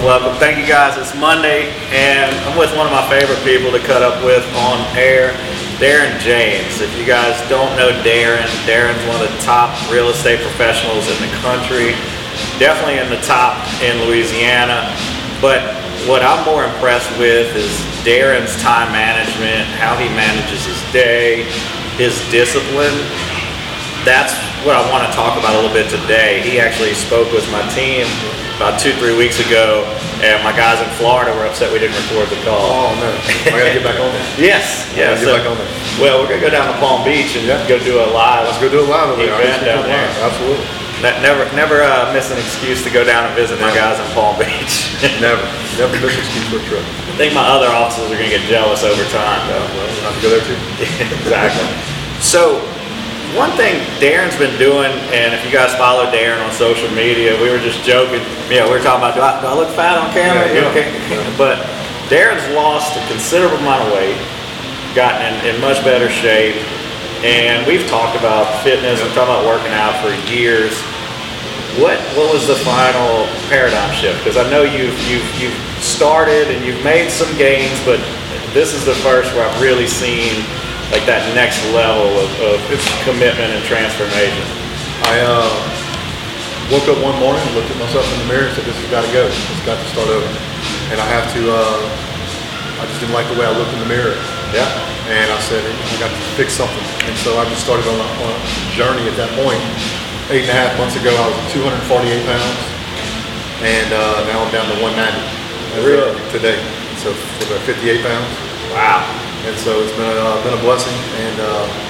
welcome. Thank you guys. It's Monday, and I'm with one of my favorite people to cut up with on air, Darren James. If you guys don't know Darren's one of the top real estate professionals in the country, definitely in the top in Louisiana. But what I'm more impressed with is Darren's time management, how he manages his day, his discipline. That's what I want to talk about a little bit today. He actually spoke with my team about 2-3 weeks ago, and my guys in Florida were upset we didn't record the call. Oh no, I gotta get back on there. Yes, yeah. Get back on there. Well, we're gonna go down to Palm Beach and go do a live. Let's go do a live over event down there. Absolutely. Never miss an excuse to go down and visit my guys in Palm Beach. never miss an excuse for a trip. I think my other offices are gonna get jealous over time. Yeah, well, we'll have to go there too. Exactly. So, one thing Darren's been doing, and if you guys follow Darren on social media, we were just joking. We were talking about, do I look fat on camera? Yeah. Okay. But Darren's lost a considerable amount of weight, gotten in much better shape, and we've talked about fitness, we've talked about working out for years. What was the final paradigm shift? Because I know you've started and you've made some gains, but this is the first where I've really seen like that next level of commitment and transformation. I woke up one morning and looked at myself in the mirror and said, this has got to go. It's got to start over. And I have to, I just didn't like the way I looked in the mirror. Yeah. And I said, I got to fix something. And so I just started on a journey at that point. 8.5 months ago, I was at 248 pounds. And now I'm down to 190. Really? Today. So for about 58 pounds. Wow. And so it's been a blessing, and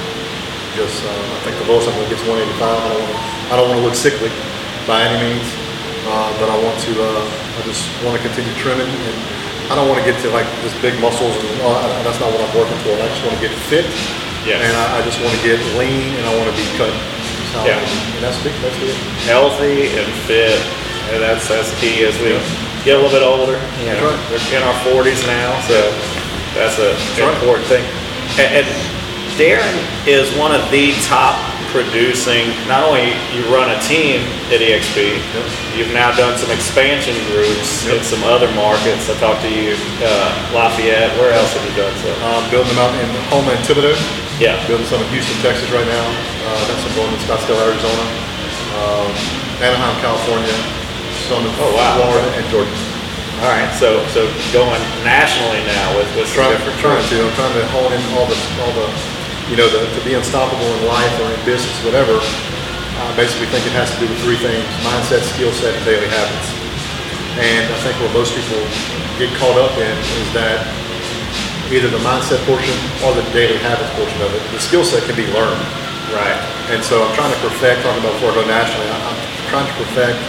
I think the lowest I'm going to get is 185. I don't want to look sickly by any means, but I just want to continue trimming, and I don't want to get to like this big muscles, and that's not what I'm working for. I just want to get fit, and I just want to get lean, and I want to be cut. Yeah, and that's big. That's it. Healthy and fit, and that's key as we get a little bit older. You know, right. We're in our 40s now, so. That's an important thing. And Darren is one of the top producing, not only you run a team at EXP, you've now done some expansion groups in some other markets. I talked to you, Lafayette, where else have you done so? Building them out in Houma and Thibodeau. Yeah. Building some in Houston, Texas right now. Got some going in Scottsdale, Arizona. Anaheim, California. Some in Florida and Georgia. All right, so going nationally now with some different I'm trying to hone in all the to be unstoppable in life or in business, whatever. I basically think it has to do with three things: mindset, skill set, and daily habits. And I think where most people get caught up in is that either the mindset portion or the daily habits portion of it. The skill set can be learned. Right. And so I'm trying to perfect, talking about before I go nationally, I'm trying to perfect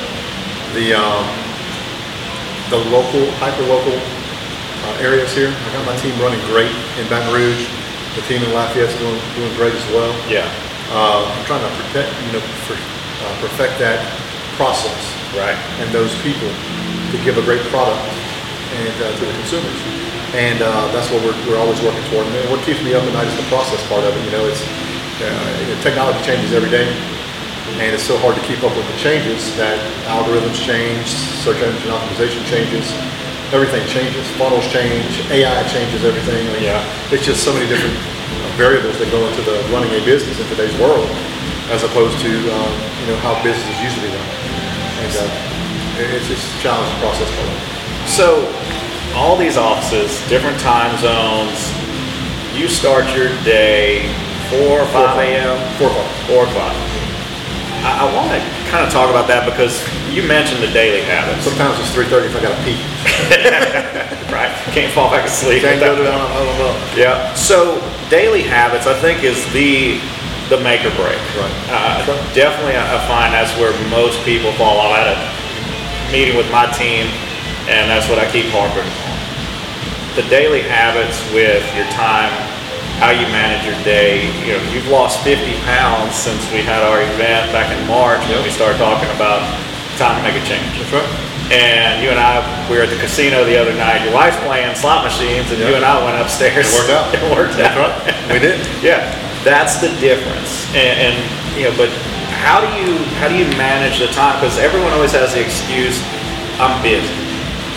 the local, hyper-local areas here. I got my team running great in Baton Rouge. The team in Lafayette's doing great as well. Yeah. I'm trying to perfect that process. Right. And those people to give a great product and to the consumers. And that's what we're always working toward. And what keeps me up at night is the process part of it. It's technology changes every day. And it's so hard to keep up with the changes that algorithms change, search engine optimization changes, everything changes, funnels change, AI changes everything. It's just so many different variables that go into the running a business in today's world, as opposed to how businesses used to be run. And it's just a challenging process for them. So, all these offices, different time zones. You start your day 4 or 5 a.m. 4 o'clock. 4 o'clock. I want to kind of talk about that because you mentioned the daily habits. Sometimes it's 3:30 if I got to pee. Right. Can't fall back asleep. Can't go down. I don't know. Yeah. So daily habits, I think, is the make or break. Right. Definitely, I find that's where most people fall off. I had a meeting with my team, and that's what I keep harping on. The daily habits with your time, how you manage your day. You've lost 50 pounds since we had our event back in March when we started talking about time to make a change. That's right. And you and I, we were at the casino the other night. Your wife's playing slot machines, and you and I went upstairs. It worked out. It worked out. That's right. We did. Yeah, that's the difference. And but how do you manage the time? Because everyone always has the excuse, I'm busy.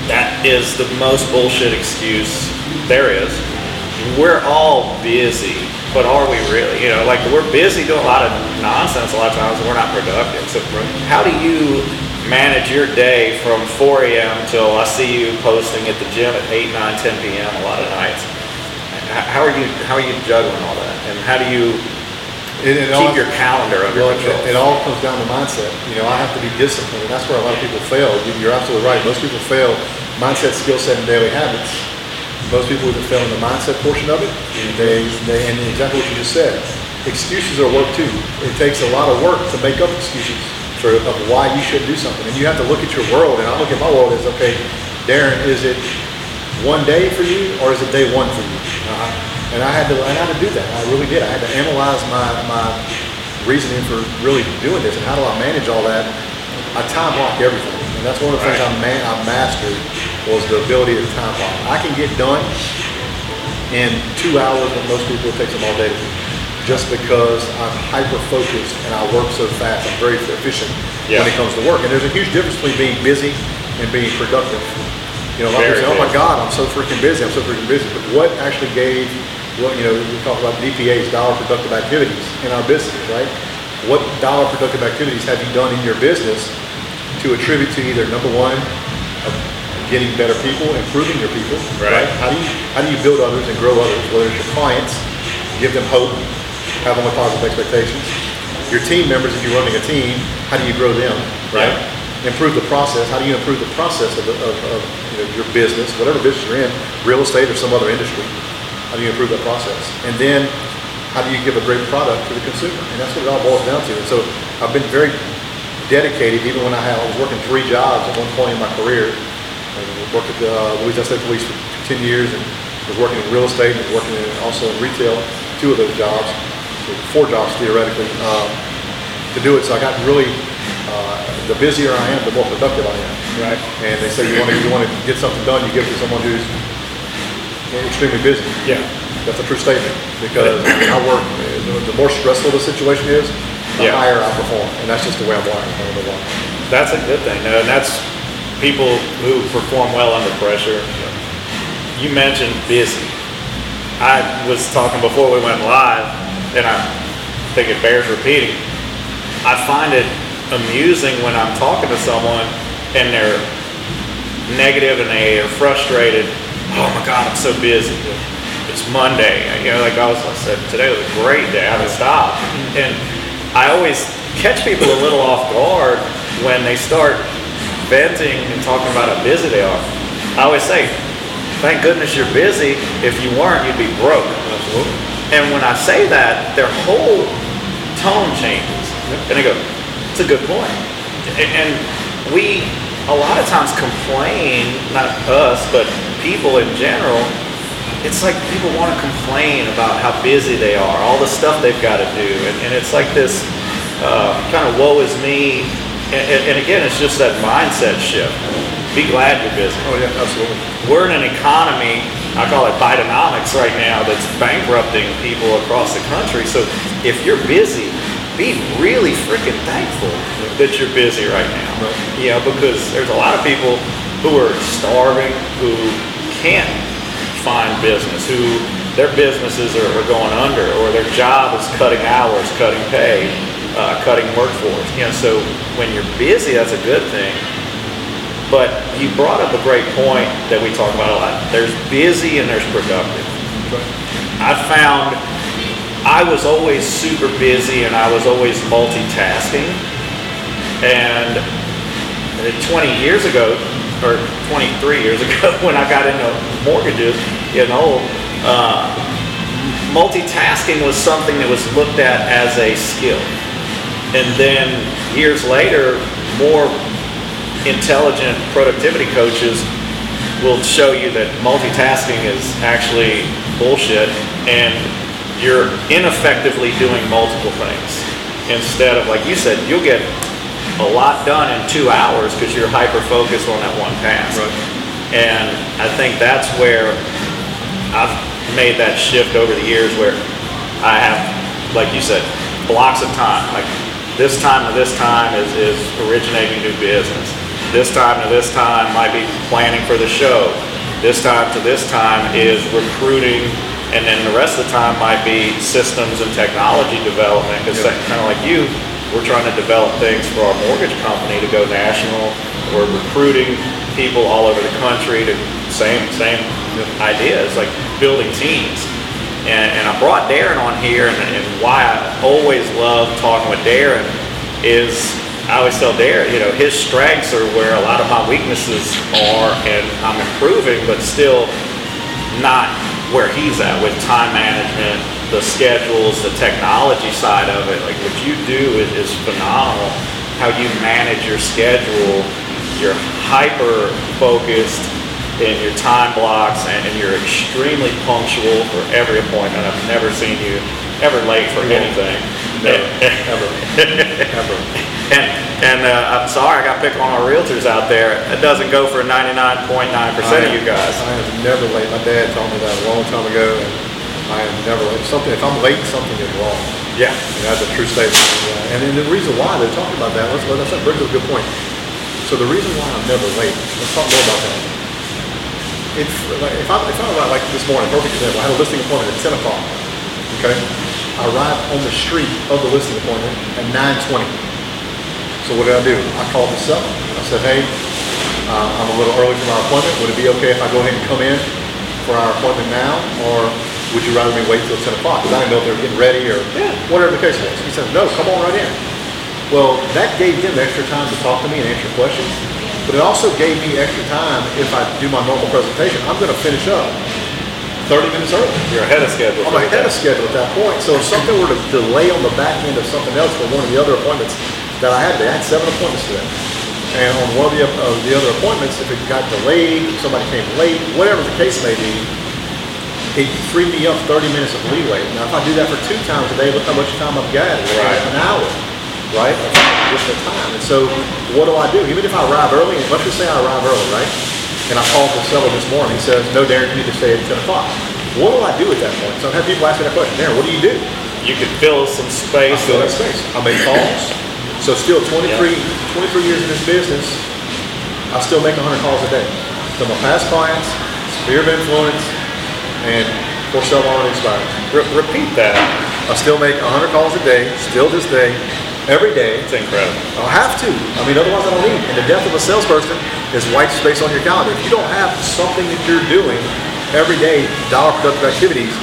that is the most bullshit excuse there is. We're all busy, but are we really? Like we're busy doing a lot of nonsense a lot of times and we're not productive. So how do you manage your day from 4 a.m. till I see you posting at the gym at 8, 9, 10 p.m. a lot of nights? How are you juggling all that? And how do you keep your calendar under control? It all comes down to mindset. I have to be disciplined, and that's where a lot of people fail. You're absolutely right. Most people fail mindset, skill set, and daily habits. Most people either fail in the mindset portion of it, and exactly what you just said. Excuses are work too. It takes a lot of work to make up excuses of why you should do something. And you have to look at your world, and I look at my world as, okay, Darren, is it one day for you, or is it day one for you? And I had to do that. I really did. I had to analyze my reasoning for really doing this, and how do I manage all that? I time block everything, and that's one of the things I mastered was the ability to time block. I can get done in 2 hours when most people it takes them all day to do, just because I'm hyper focused and I work so fast. I'm very efficient when it comes to work, and there's a huge difference between being busy and being productive. A lot of people say, "Oh my God, I'm so freaking busy. I'm so freaking busy." But what actually gave we talk about DPAs, dollar productive activities in our business, right? What dollar productive activities have you done in your business to attribute to either number one, getting better people, improving your people, right? How do you build others and grow others? Whether it's your clients, give them hope, have only positive expectations. Your team members, if you're running a team, how do you grow them, right? Improve the process. How do you improve the process of your business, whatever business you're in, real estate or some other industry? How do you improve that process? And then how do you give a great product to the consumer? And that's what it all boils down to. And so I've been very dedicated, even when I was working 3 jobs at one point in my career. I worked at the Louisiana State Police for 10 years and was working in real estate and was working also in retail, 2 of those jobs, so 4 jobs theoretically, to do it. So I got really, the busier I am, the more productive I am. Right. And they say you want to get something done, you give it to someone who's extremely busy. Yeah. That's a true statement, because I work, the more stressful the situation is, the higher I perform. And that's just the way I'm wired. That's a good thing. And that's people who perform well under pressure. You mentioned busy. I was talking before we went live, and I think it bears repeating. I find it amusing when I'm talking to someone and they're negative and they are frustrated. Oh my God, I'm so busy. It's Monday. Like I said, today was a great day. I haven't stopped. And I always catch people a little off guard when they start venting and talking about how busy they are. I always say, thank goodness you're busy. If you weren't, you'd be broke. Absolutely. And when I say that, their whole tone changes. And they go, it's a good point. And we a lot of times complain, not us, but people in general. It's like people want to complain about how busy they are, all the stuff they've got to do. And it's like this kind of woe is me. And again, it's just that mindset shift. Be glad you're busy. Oh yeah, absolutely. We're in an economy, I call it Bidenomics right now, that's bankrupting people across the country. So if you're busy, be really freaking thankful that you're busy right now. Right. Because there's a lot of people who are starving, who can't find business, who their businesses are going under, or their job is cutting hours, cutting pay, cutting workforce. So when you're busy, that's a good thing. But you brought up a great point that we talk about a lot. There's busy and there's productive. I found I was always super busy and I was always multitasking. And 20 years ago, or 23 years ago, when I got into mortgages, multitasking was something that was looked at as a skill. And then years later, more intelligent productivity coaches will show you that multitasking is actually bullshit and you're ineffectively doing multiple things. Instead of, like you said, you'll get a lot done in 2 hours because you're hyper-focused on that one task. Right. And I think that's where I've made that shift over the years, where I have, like you said, blocks of time. Like this time to this time is originating new business. this time to this time might be planning for the show. This time to this time is recruiting, and then the rest of the time might be systems and technology development. Because kind of like you, we're trying to develop things for our mortgage company to go national. We're recruiting people all over the country to same ideas, like building teams. And I brought Darren on here, and why I always love talking with Darren is I always tell Darren, his strengths are where a lot of my weaknesses are, and I'm improving, but still not where he's at with time management, the schedules, the technology side of it. Like what you do is phenomenal. How you manage your schedule, you're hyper focused in your time blocks, and you're extremely punctual for every appointment. I've never seen you ever late for anything. Never, ever. And I'm sorry, I got to pick on our realtors out there. It doesn't go for 99.9% of you guys. I am never late. My dad told me that a long time ago, and I am never late. If I'm late, something is wrong. Yeah. And that's a true statement. And then the reason why they're talking about that, let's bring up a good point. So the reason why I'm never late, let's talk more about that. If I arrive like this morning, perfect example, I had a listing appointment at 10 o'clock, okay? I arrived on the street of the listing appointment at 9:20. So what did I do? I called the seller. I said, hey, I'm a little early for my appointment. Would it be okay if I go ahead and come in for our appointment now? Or would you rather me wait till 10 o'clock? Because I didn't know if they were getting ready or whatever the case was. He said, no, come on right in. Well, that gave them extra time to talk to me and answer questions. But it also gave me extra time if I do my normal presentation. I'm going to finish up 30 minutes early. You're ahead of schedule. I'm ahead of schedule at that point. So if something were to delay on the back end of something else for one of the other appointments that I had today, I had 7 appointments today. And on one of the other appointments, if it got delayed, somebody came late, whatever the case may be, it freed me up 30 minutes of leeway. Now, if I do that for 2 times a day, look how much time I've got. Right. An hour. Right? Just the time. And so what do I do? Even if I arrive early, and let's just say I arrive early, right? And I called the seller this morning. He says, no, Darren, you need to stay at 10 o'clock. What do I do at that point? So I've had people asking that question. Darren, what do you do? You could fill some space. I fill that space. I make calls. So still 23 years in this business, I still make 100 calls a day. To my past clients, sphere of influence, and for sale already expired. Repeat that. I still make 100 calls a day, still this day. Every day. It's incredible. I'll have to. I mean, otherwise I don't need. And the death of a salesperson is white space on your calendar. If you don't have something that you're doing every day, dollar productive activities,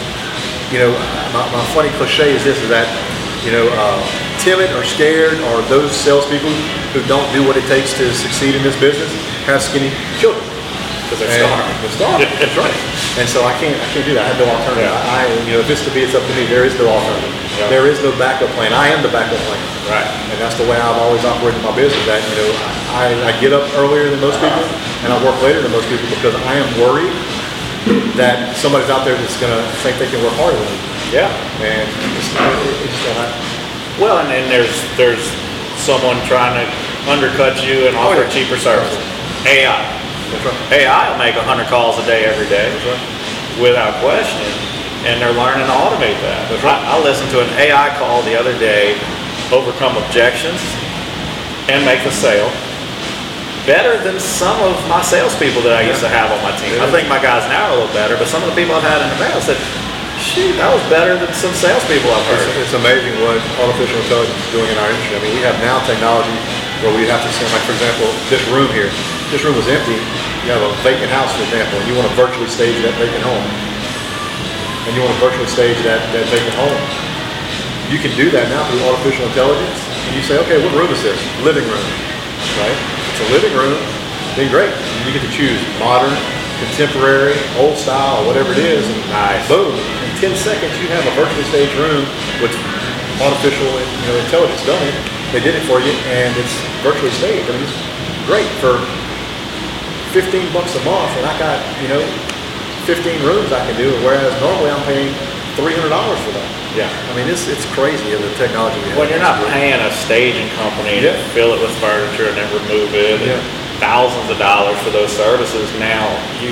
my funny cliche is this, is that, timid or scared or those salespeople who don't do what it takes to succeed in this business have skinny children. Because they're starving. They're starving. That's right. And so I can't do that. I have no alternative. Yeah. If it's to be, it's up to me. There is no alternative. Yeah. There is no backup plan. I am the backup plan. Right. And that's the way I've always operated my business. That I get up earlier than most people, and I work later than most people because I am worried that somebody's out there that's going to think they can work harder than me. Yeah. And it's just not. Well, and then there's someone trying to undercut you and offer a cheaper service. AI. That's right. AI will make 100 calls a day every day. That's right. Without question. And they're learning to automate that. That's right. I listened to an AI call the other day, overcome objections and make the sale better than some of my salespeople that I used to have on my team. I think my guys now are a little better, but some of the people I've had in the past said, shoot, that was better than some salespeople I've heard. It's amazing what artificial intelligence is doing in our industry. I mean, we have now technology where we have to send, like, for example, this room here. This room was empty. You have a vacant house, for example, and you want to virtually stage that vacant home. And you want to virtually stage that vacant home. You can do that now through artificial intelligence. And you say, okay, what room is this? Living room, right? It's a living room. Then great. You get to choose modern, contemporary, old style, whatever it is. And nice. Boom. In 10 seconds, you have a virtually staged room with artificial intelligence done it. They did it for you, and it's virtually staged. I mean, it's great for $15 a month, and I got 15 rooms I can do, whereas normally I'm paying $300 for that. Yeah. I mean, it's crazy the technology we have. When you're not paying a staging company to fill it with furniture and then remove it, and thousands of dollars for those services, now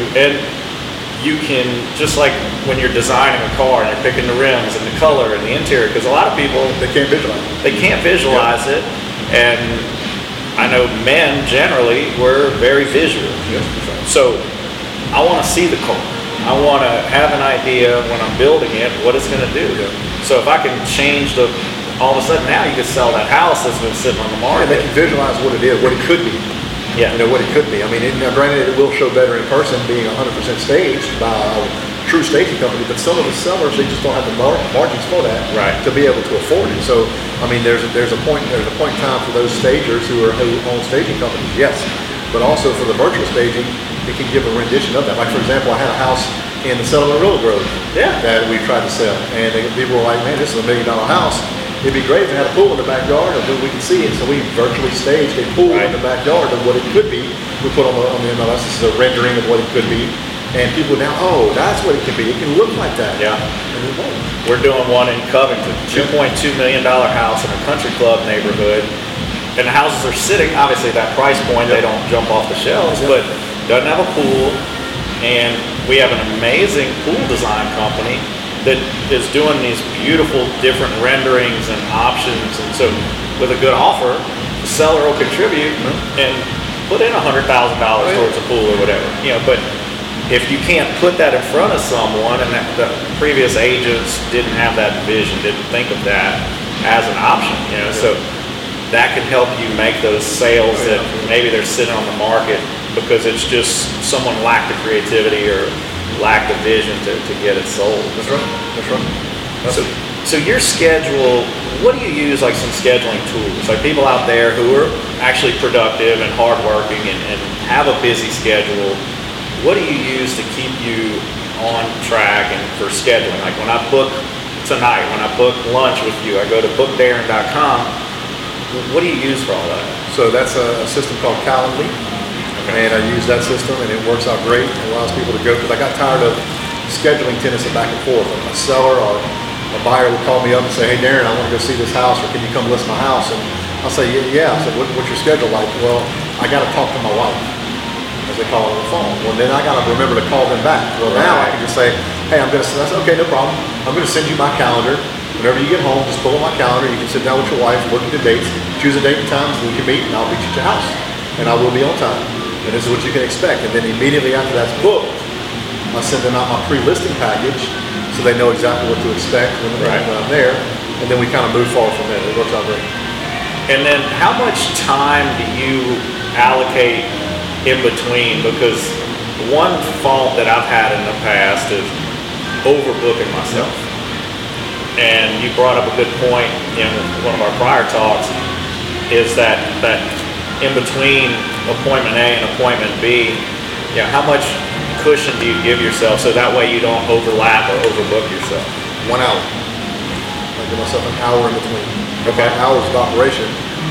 you can, just like when you're designing a car and you're picking the rims and the color and the interior, because a lot of people they can't visualize it. They can't visualize it, and I know men generally, we're very visual. So I want to see the car. I want to have an idea when I'm building it what it's going to do. So if I can change all of a sudden now you can sell that house that's been sitting on the market. They can visualize what it is, what it could be. Yeah. What it could be. I mean, now granted, it will show better in person, being 100% staged by a true staging company. But some of the sellers, they just don't have the margins for that to be able to afford it. So, I mean, there's a point in time for those stagers who own staging companies. Yes, but also for the virtual staging, it can give a rendition of that. Like, for example, I had a house in the Settlement Willow Grove that we tried to sell. And people were like, man, this is $1 million house. It'd be great if it had a pool in the backyard or we can see it. So we virtually staged a pool in the backyard of what it could be. We put on the MLS, this is a rendering of what it could be. And people now, that's what it can be. It can look like that. Yeah. And it won't. We're doing one in Covington, $2.2 million house in a country club neighborhood. And the houses are sitting, obviously at that price point, they don't jump off the shelves, but doesn't have a pool, and we have an amazing pool design company that is doing these beautiful different renderings and options. And so with a good offer, the seller will contribute and put in $100,000 towards a pool or whatever. But if you can't put that in front of someone, and the previous agents didn't have that vision, didn't think of that as an option, so that can help you make those sales that maybe they're sitting on the market because it's just someone lacked the creativity or lacked the vision to get it sold. That's right. So your schedule, what do you use, like some scheduling tools? Like people out there who are actually productive and hardworking and have a busy schedule, what do you use to keep you on track and for scheduling? Like when I book tonight, when I book lunch with you, I go to bookdarren.com. What do you use for all that? So that's a system called Calendly. And I use that system, and it works out great. It allows people to go, because I got tired of scheduling tennis back and forth. A seller or a buyer would call me up and say, hey, Darren, I want to go see this house, or can you come list my house? And I'll say, yeah. I said, what's your schedule like? Well, I got to talk to my wife, as they call it on the phone. Well, then I got to remember to call them back. Well, now I can just say, hey, I said, okay, no problem. I'm going to send you my calendar. Whenever you get home, just pull up my calendar. You can sit down with your wife, look at the dates, choose a date and time, so we can meet, and I'll meet you at your house. And I will be on time. And this is what you can expect. And then immediately after that's booked, I send them out my pre-listing package so they know exactly what to expect when I'm there. And then we kind of move forward from there. It works out great. And then how much time do you allocate in between? Because one fault that I've had in the past is overbooking myself. And you brought up a good point in one of our prior talks, is that in between appointment A and appointment B, how much cushion do you give yourself so that way you don't overlap or overbook yourself? 1 hour. I give myself an hour in between. Okay. Hours of operation.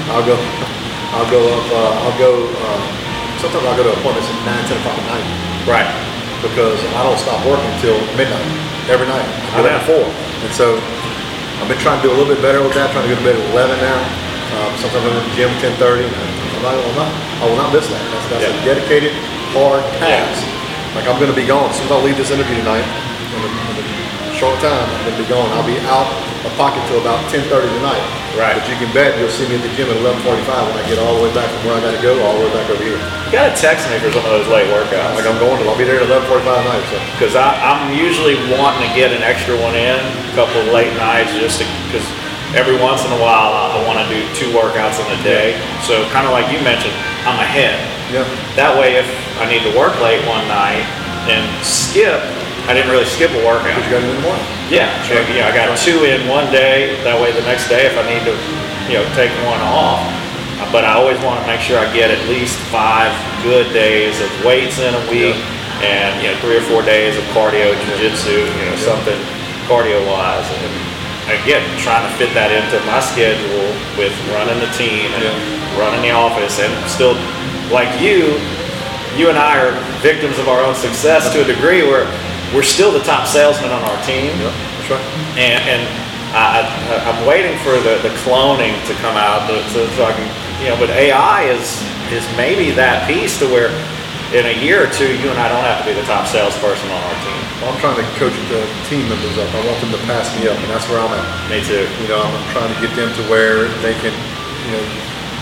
Sometimes I'll go to appointments at 9, 10 o'clock at night. Right. Because I don't stop working until midnight every night. I do that at 4. And so I've been trying to do a little bit better with that, trying to go to bed at 11 now. Sometimes I'm in the gym 10:30. I will not miss that. That's a dedicated, hard task. Like I'm going to be gone. As soon as I leave this interview tonight, in a short time, I'm going to be gone. I'll be out of pocket till about 10:30 tonight. Right. But you can bet you'll see me at the gym at 11:45 when I get all the way back from where I got to go, all the way back over here. You got to text me for some of those late workouts. Like I'll be there at 11:45 tonight. Because I'm usually wanting to get an extra one in, a couple of late nights, because every once in a while I want to do 2 workouts in a day. So kind of like you mentioned, I'm ahead. Yeah. That way if I need to work late one night and skip, I didn't really skip a workout. Because you got it in the morning. Yeah. Sure. I got 2 in one day. That way the next day if I need to take one off. But I always want to make sure I get at least 5 good days of weights in a week and 3 or 4 days of cardio, jiu-jitsu, something cardio-wise. And again, trying to fit that into my schedule with running the team and running the office, and still, like you and I are victims of our own success to a degree where we're still the top salesman on our team. Yeah, that's right. And I'm waiting for the cloning to come out so I can, but AI is maybe that piece to where in a year or 2, you and I don't have to be the top salesperson on our team. Well, I'm trying to coach the team members up. I want them to pass me up, and that's where I'm at. Me too. I'm trying to get them to where they can,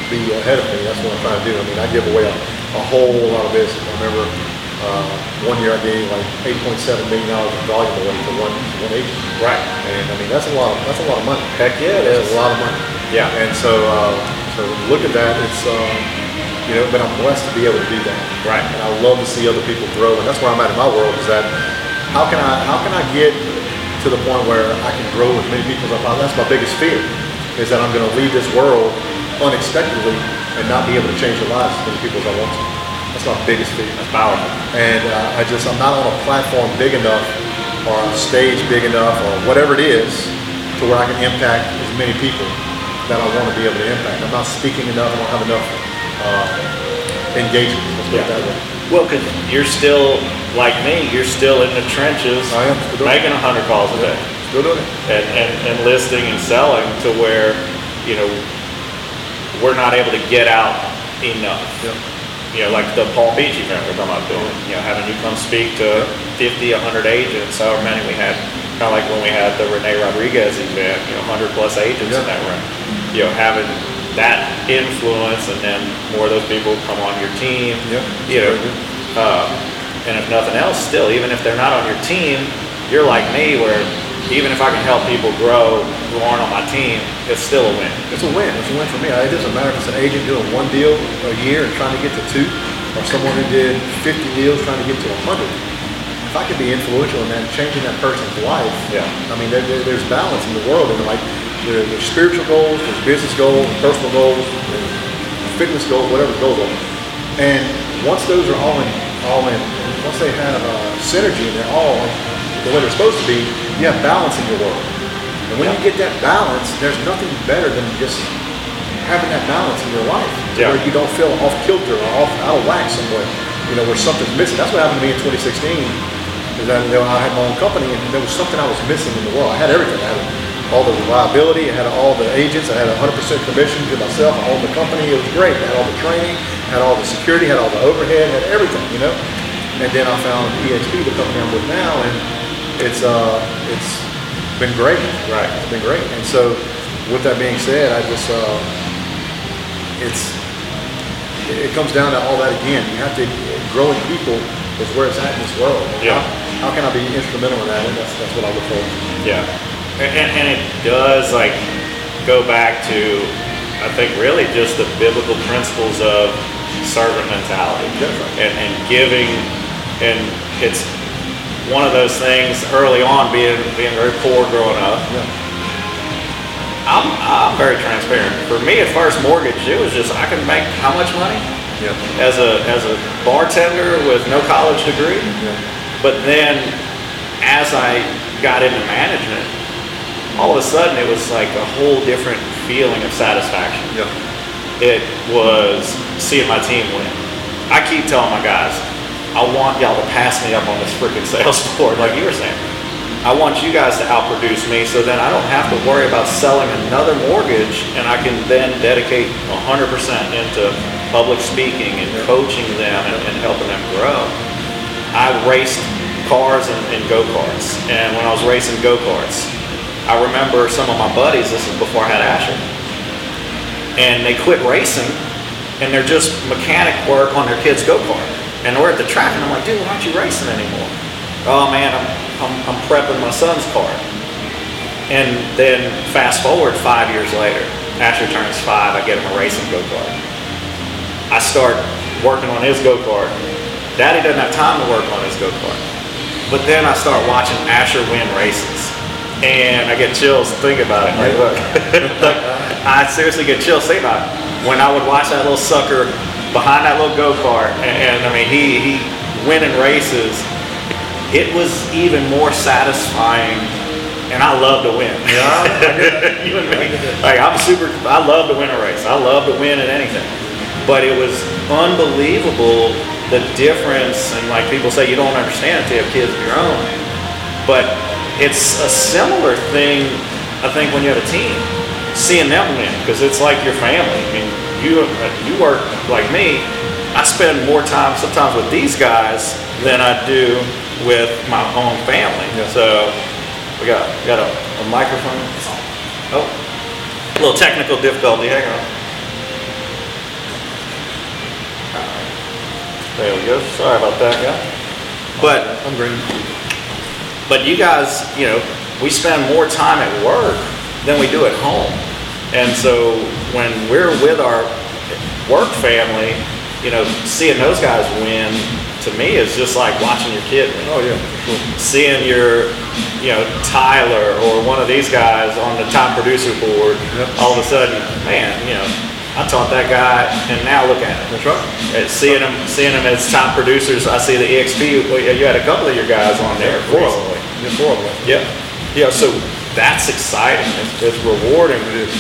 be ahead of me. That's what I'm trying to do. I mean, I give away a whole lot of business. I remember one year I gave like $8.7 million in volume away to one agent. Right. And I mean, that's a lot of money. Heck yeah, it is. That's a lot of money. Yeah. And so when you look at that, it's but I'm blessed to be able to do that. Right. And I love to see other people grow, and that's where I'm at in my world. Is that how can I get to the point where I can grow as many people as I possibly? That's my biggest fear, is that I'm going to leave this world unexpectedly and not be able to change the lives of as many people as I want to. That's my biggest fear. That's powerful. And I'm not on a platform big enough or a stage big enough or whatever it is to where I can impact as many people that I want to be able to impact. I'm not speaking enough. I don't have enough engagement. Let's put it that way. Well, because you're still, like me, you're still in the trenches. I am. Making 100 calls a day. Still doing it. And listing and selling to where, we're not able to get out enough. Yep. Like the Palm Beach event we're talking about doing, having you come speak to 50, 100 agents, however many we had, kind of like when we had the Rene Rodriguez event, 100 plus agents in that room. Having that influence, and then more of those people come on your team. And if nothing else, still, even if they're not on your team, you're like me, where even if I can help people grow who aren't on my team, it's still a win. It's a win. It's a win for me. It doesn't matter if it's an agent doing one deal a year and trying to get to 2, or someone who did 50 deals trying to get to 100. If I can be influential in that, changing that person's life, I mean, there's balance in the world, and like there's spiritual goals, there's business goals, personal goals, fitness goals, whatever the goals are. And once those are all in, once they have synergy and they're all the way they're supposed to be, you have balance in your world. And when you get that balance, there's nothing better than just having that balance in your life, where you don't feel off kilter or out of whack somewhere, where something's missing. That's what happened to me in 2016. Is that I had my own company, and there was something I was missing in the world. I had everything. I had all the reliability, I had all the agents, I had 100% commission to myself, I owned the company. It was great. I had all the training, had all the security, had all the overhead, had everything, And then I found EXP, the company I'm with now, and it's been great. Right. It's been great. And so, with that being said, I just it comes down to all that again. You have to growing people is where it's at in this world. How can I be instrumental in that? And that's what I look for. Yeah. And it does go back to, I think, really just the biblical principles of servant mentality and giving. And it's one of those things early on, being very poor growing up. I'm very transparent. For me, at first mortgage, it was just I can make how much money as a bartender with no college degree. But then as I got into management, all of a sudden it was like a whole different feeling of satisfaction. It was seeing my team win. I keep telling my guys, I want y'all to pass me up on this freaking sales board, like you were saying. I want you guys to outproduce me, so then I don't have to worry about selling another mortgage, and I can then dedicate 100% into public speaking and coaching them and helping them grow. I raced cars and go-karts, and when I was racing go-karts, I remember some of my buddies, this is before I had Asher, and they quit racing, and they're just mechanic work on their kid's go-kart. And we're at the track, and I'm like, dude, why aren't you racing anymore? Oh man, I'm prepping my son's car. And then fast forward 5 years later, Asher turns 5, I get him a racing go-kart. I start working on his go-kart. Daddy doesn't have time to work on his go-kart. But then I start watching Asher win races. And I get chills thinking about it. Like, look, I seriously get chills thinking about it. When I would watch that little sucker behind that little go-kart, and I mean, he winning races, it was even more satisfying, and I love to win. You and me. I love to win a race. I love to win at anything. But it was unbelievable, the difference, and like people say, you don't understand until you have kids of your own. But it's a similar thing, I think, when you have a team, seeing them win, because it's like your family. I mean, you work like me. I spend more time sometimes with these guys than I do with my own family. So we got a microphone. Oh, a little technical difficulty. Hang on. There we go. Sorry about that, guy. But I'm green. But you guys, we spend more time at work than we do at home. And so when we're with our work family, seeing those guys win, to me, is just like watching your kid win. Oh, yeah, for sure. Seeing your, Tyler or one of these guys on the top producer board, all of a sudden, man, I taught that guy, and now look at him. That's right. Seeing them as top producers. I see the EXP. Well, you had a couple of your guys on there recently. Yeah, 4 of them. Yeah. So that's exciting. It's rewarding. It is.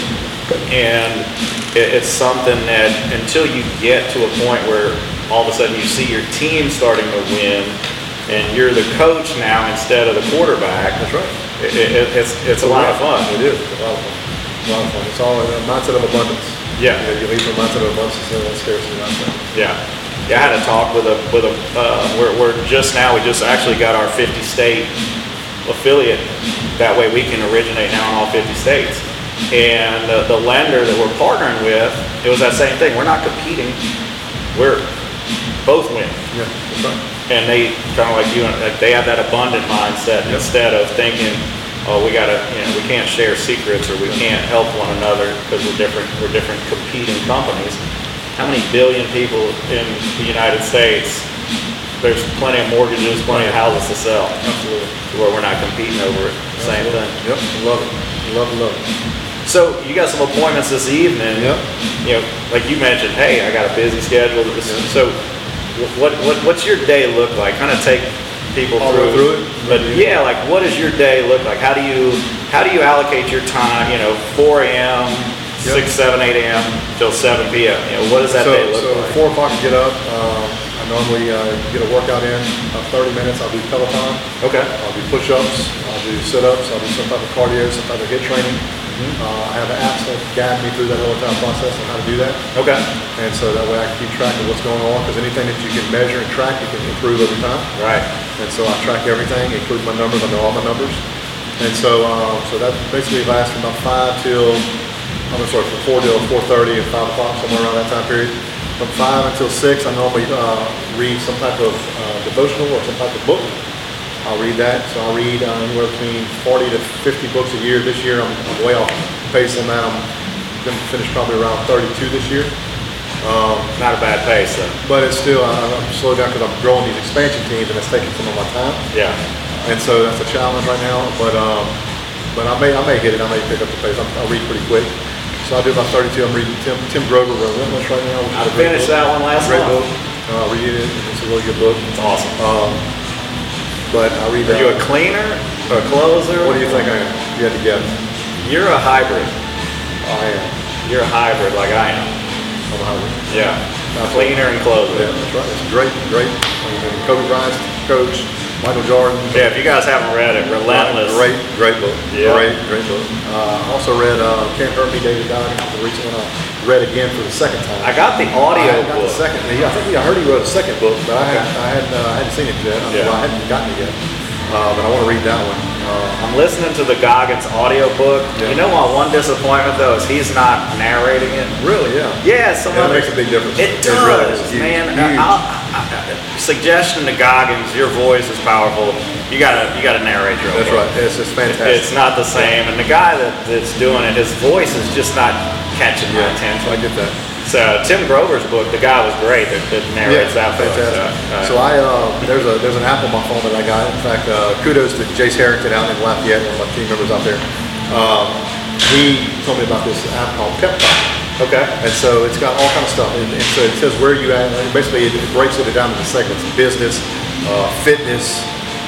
And it's something that until you get to a point where all of a sudden you see your team starting to win, and you're the coach now instead of the quarterback. That's right. It's a lot of fun. It is a lot of fun. A lot of fun. It's all a mindset of abundance. Yeah. You leave from a mindset of abundance instead of scarcity mindset. Yeah. I had a talk with we're just now, we just actually got our 50 state affiliate. That way we can originate now in all 50 states. And the lender that we're partnering with, it was that same thing. We're not competing. We're both win. Yeah, that's right. And they kind of like you, they have that abundant mindset instead of thinking, oh, we can't share secrets or we can't help one another because we're different competing companies. How many billion people in the United States? There's plenty of mortgages, plenty of houses to sell. Absolutely. Where we're not competing over it. Same thing. Yep. Love it. Love it. So you got some appointments this evening. Yep. Like you mentioned, hey, I got a busy schedule. So what's your day look like? Kind of take people through it. But yeah, like what does your day look like? How do you allocate your time? 4 a.m., 6, 7, 8 a.m. till 7 p.m. What does that day look like? So 4 o'clock I get up. I normally get a workout in 30 minutes. I'll do Peloton. Okay. I'll do push-ups. I'll do sit-ups. I'll do some type of cardio, some type of HIIT training. I have apps that guide me through that whole entire process on how to do that. Okay. And so that way I can keep track of what's going on, because anything that you can measure and track, you can improve over time. Right. And so I track everything, including my numbers. I know all my numbers. And so that basically lasts from about 5 till, from 4 till 4:30 and 5 o'clock, somewhere around that time period. From 5 until 6, I normally read some type of devotional or some type of book. I'll read that. So I'll read anywhere between 40 to 50 books a year. This year I'm way off pace on that. I'm going to finish probably around 32 this year. Not a bad pace though. But it's still, I'm slowed down because I'm growing these expansion teams, and it's taking some of my time. Yeah. And so that's a challenge right now. But I may hit it. I may pick up the pace. I'll read pretty quick. So I'll do about 32. I'm reading Tim Grover, Relentless right now. I finished that one last month. Great book. Read it. It's a really good book. It's awesome. But I read. Are you a cleaner or a closer? What do you think I am? You had to guess. You're a hybrid. I am. You're a hybrid like I am. I'm a hybrid. Yeah. Cleaner and closer. Yeah, that's right. It's great. Kobe Bryant's coach, Michael Jordan. Yeah, if you guys haven't read it, Relentless. Great book. Yeah. Great book. Also read Can't Hurt Me, David Downing. The recent one I read again for the second time. I got the audio book. I think I heard he wrote a second book, but I hadn't seen it yet. I hadn't gotten it yet. But I want to read that one. I'm listening to the Goggins audio book. Yeah. You know my one disappointment though is he's not narrating it. Really? Yeah. Yeah, that makes a big difference. It does, really is. man. Huge. Suggestion to Goggins, your voice is powerful. You gotta narrate your own That's book. right. It's just fantastic. It's not the same, and the guy that's doing it, his voice is just not catching my attention. I get that. So Tim Grover's book, the guy was great that narrates that book. Fantastic. So there's an app on my phone that I got. In fact, kudos to Jace Harrington out in Lafayette, one of my team members out there. He told me about this app called Pep Talk. Okay. And so it's got all kind of stuff. And so it says where you at. And basically, it breaks it down into segments: business, fitness,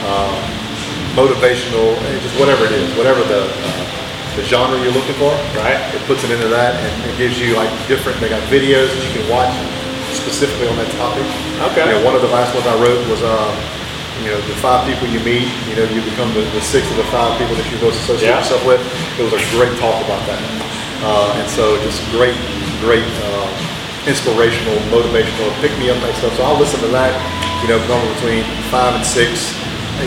motivational, just whatever it is, whatever the genre you're looking for. Right. It puts it into that, and it gives you like different. They got videos that you can watch specifically on that topic. Okay. One of the last ones I wrote was the 5 people you meet. You become the 6th of the 5 people that you're supposed to associate yourself with. It was a great talk about that. And so just great inspirational, motivational, pick me up type stuff. So I'll listen to that, normally between 5 and 6.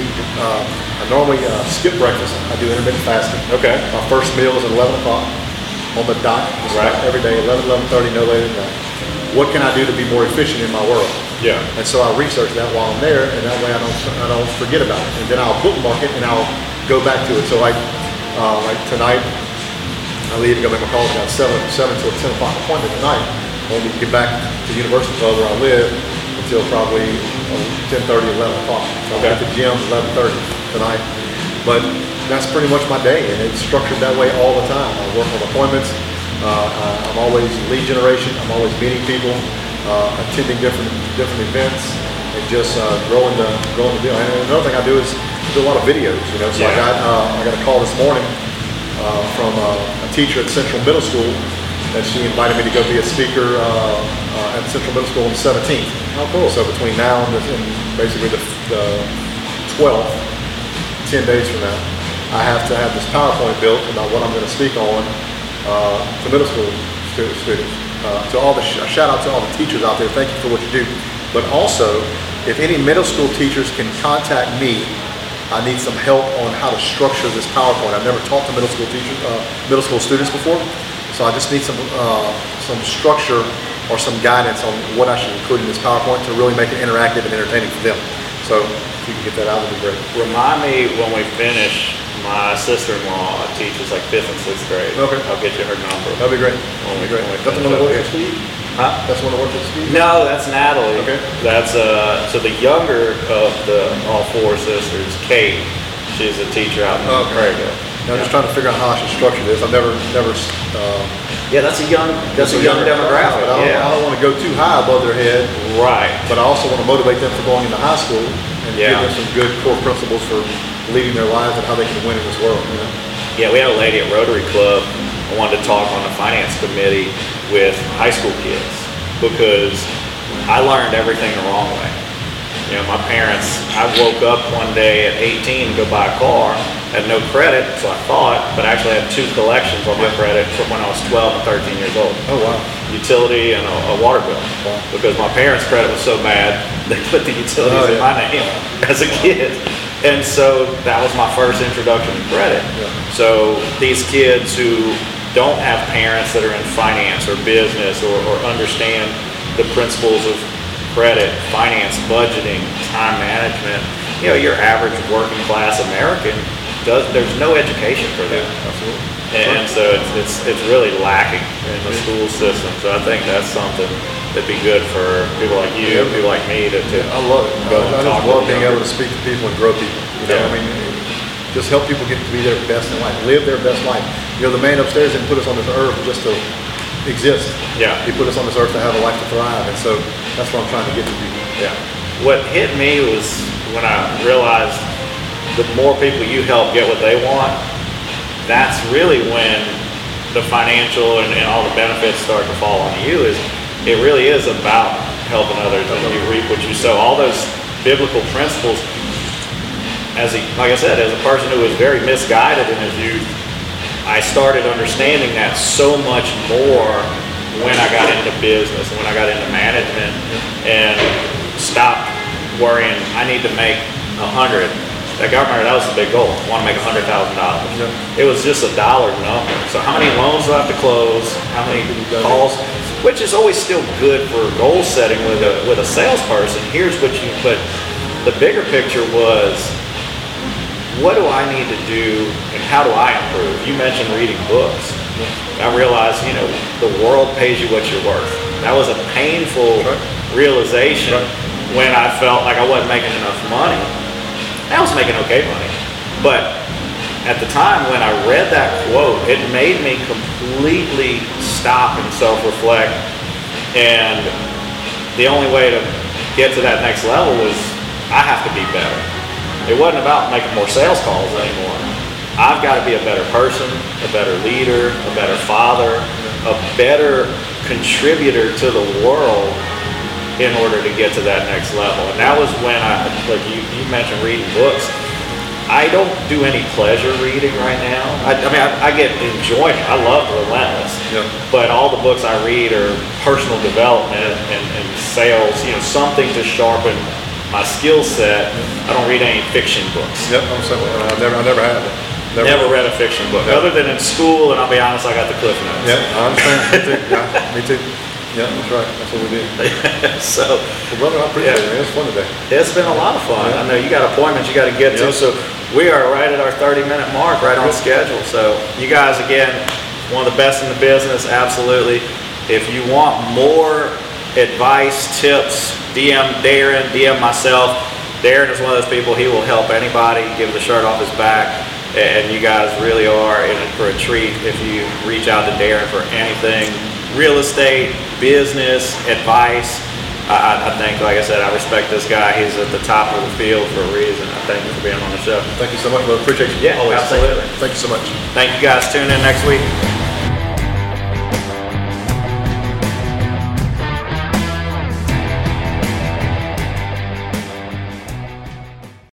I normally skip breakfast. I do intermittent fasting. Okay. My first meal is at 11 o'clock on the dot. Right. Every day, 11:30, no later than that. what can I do to be more efficient in my world? Yeah. And so I research that while I'm there, and that way I don't forget about it. And then I'll bookmark it and I'll go back to it. So like tonight, I leave to go make my calls at 7 to a 10 o'clock appointment tonight. I won't get back to the University Club where I live until probably 10:30, 11 o'clock. So I'll get to the gym 11:30 tonight. But that's pretty much my day, and it's structured that way all the time. I work on appointments. I'm always lead generation. I'm always meeting people, attending different events, and just growing the deal. And another thing I do is do a lot of videos. So I got a call this morning from a teacher at Central Middle School, and she invited me to go be a speaker at Central Middle School on the 17th. Oh, cool. So between now and basically the 12th, 10 days from now, I have to have this PowerPoint built about what I'm going to speak on to middle school students. To all the shout out to all the teachers out there. Thank you for what you do. But also, if any middle school teachers can contact me, I need some help on how to structure this PowerPoint. I've never taught to middle school students before, so I just need some structure or some guidance on what I should include in this PowerPoint to really make it interactive and entertaining for them. So if you can get that out, that'd be great. Remind me when we finish. My sister-in-law teaches like 5th and 6th grade. Okay. I'll get you her number. That'd be great. That's the one that works with Steve? Huh? That's the one that works with Steve? No, that's Natalie. Okay. That's so the younger of all 4 sisters, Kate, she's a teacher out in Prairieville. Now, I'm just trying to figure out how I should structure this. I've never. Yeah, that's a young demographic. But I don't want to go too high above their head. Right. But I also want to motivate them for going into high school and give them some good core principles for leading their lives and how they can win in this world. Yeah, we had a lady at Rotary Club who wanted to talk on the finance committee with high school kids because I learned everything the wrong way. My parents, I woke up one day at 18 to go buy a car, had no credit, so I thought, but actually had 2 collections on my credit from when I was 12 and 13 years old. Oh, wow. Utility and a water bill. Wow. Because my parents' credit was so bad, they put the utilities in my name as a kid. And so that was my first introduction to credit. Yeah. So these kids who don't have parents that are in finance or business or understand the principles of credit, finance, budgeting, time management, your average working class American, there's no education for them. Yeah, absolutely. And so it's really lacking in the school system. So I think that's something that'd be good for people like you, people like me to I love it. I just love being able to speak to people and grow people. Just help people get to be their best in life, live their best life. The man upstairs didn't put us on this earth just to exist. Yeah. He put us on this earth to have a life to thrive, and so that's what I'm trying to get to people. Yeah. What hit me was when I realized the more people you help get what they want, that's really when the financial and all the benefits start to fall on you. It really is about helping others and you reap what you sow. All those biblical principles, like I said, as a person who was very misguided in his youth, I started understanding that so much more when I got into business, when I got into management, and stopped worrying, I need to make 100. That was the big goal. I want to make $100,000. Yeah. It was just a dollar number. So how many loans do I have to close? How many calls? Which is always still good for goal setting with a salesperson. But the bigger picture was, what do I need to do and how do I improve? You mentioned reading books. I realized, the world pays you what you're worth. That was a painful realization when I felt like I wasn't making enough money. I was making okay money. But at the time when I read that quote, it made me completely stop and self-reflect. And the only way to get to that next level was I have to be better. It wasn't about making more sales calls anymore. I've got to be a better person, a better leader, a better father, a better contributor to the world in order to get to that next level. And that was when like you mentioned reading books. I don't do any pleasure reading right now. I get enjoyment. I love Relentless. Yeah. But all the books I read are personal development and sales, something to sharpen my skill set. I don't read any fiction books. Yep, I'm saying I never had it. Never read a fiction book. Other than in school, and I'll be honest, I got the Cliff Notes. Yeah, I understand. Me too. Yeah, that's right. That's what we do. So, Well, brother, I appreciate it, man. It's fun today. it's been a lot of fun. I know you got appointments you got to get to, Yep. so we are right at our 30-minute mark, right on schedule. So you guys, again, one of the best in the business, absolutely. If you want more advice, tips, DM Darren, DM myself. Darren is one of those people, he will help anybody, give the shirt off his back, and you guys really are in for a treat if you reach out to Darren for anything, real estate, business, advice. I think, like I said, I respect this guy. He's at the top of the field for a reason. I thank you for being on the show. Thank you so much, brother. Appreciate you. Yeah, Always. absolutely. Thank you so much. Thank you guys. Tune in next week.